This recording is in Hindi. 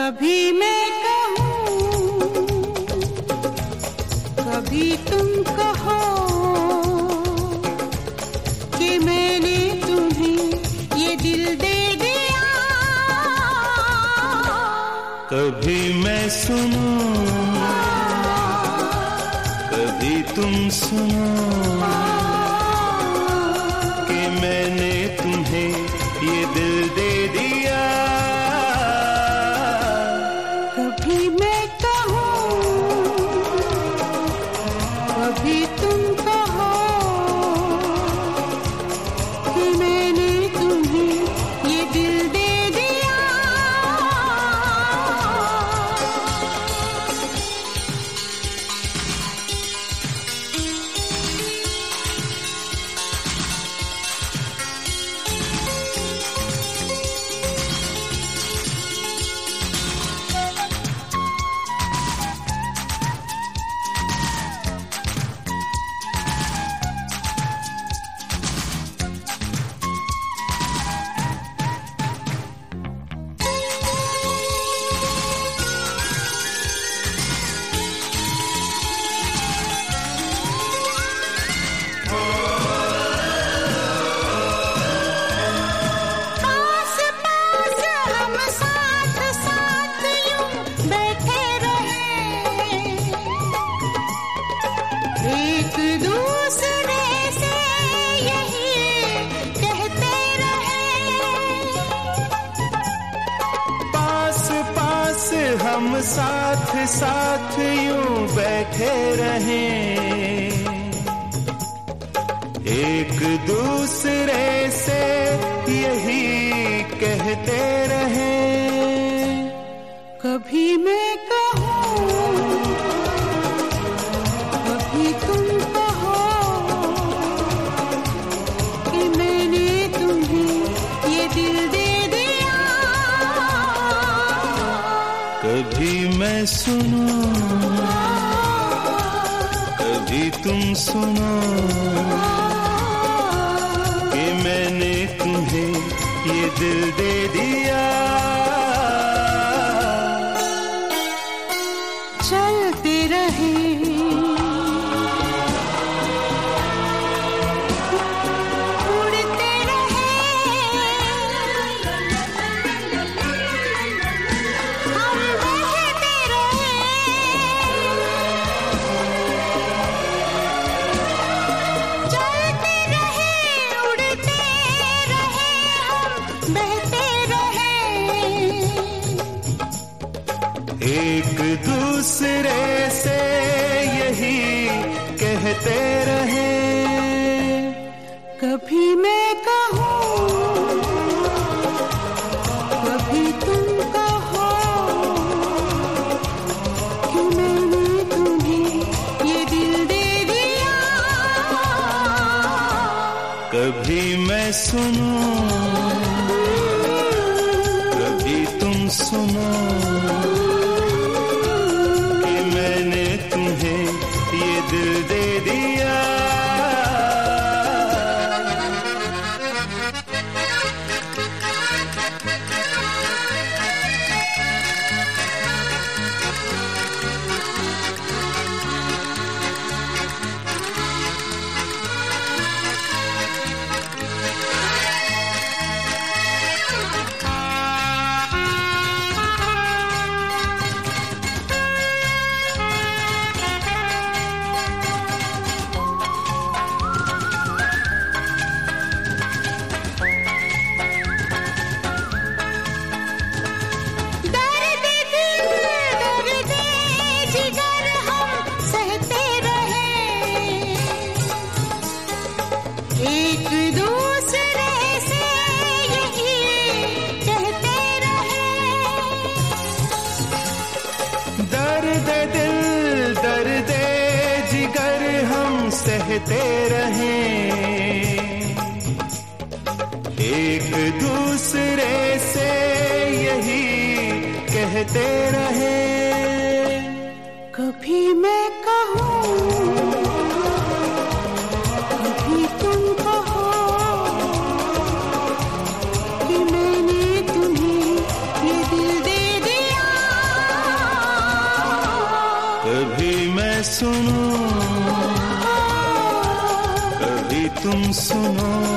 कभी मैं कहूँ, कभी तुम कहो कि मैंने तुम्हें ये दिल दे दिया। कभी मैं सुनूं, कभी तुम सुनो कि मैंने तुम्हें ये दिल दे दिया। कभी मैं कहूँ, कभी तुम कहो कि मैंने तुम्हें ये दिल दे दिया। एक दूसरे से यही कहते रहे, पास पास हम साथ साथ यूं बैठे रहें, एक दूसरे से यही कहते रहें। कभी मैं कहूँ, कभी तुम कहो कि मैंने तुम्हें ये दिल दे दिया। कभी मैं सुनूं, कभी तुम सुनो कि मैंने तुम्हें ये दिल दे दिया। चलते रहे, उड़ते रहे, हम बहते रहे, चलते रहे, उड़ते रहे, हम बहते रहे, एक दूसरे से यही कहते रहे। कभी मैं कहूँ, कभी तुम कहो कि मैंने तुम्हें ये दिल दे दिया। कभी मैं सुनूं, कभी तुम सुनो कि मैंने तुम्हें ये दिल दे दिया। एक दूसरे से यही कहते रहे, दर्द दिल दर्द जिगर हम सहते रहें, एक दूसरे से यही कहते रहें। कभी मैं कहूँ, कभी तुम कहो कि मैंने तुम्हें ये दिल दे दिया। तुम सुनो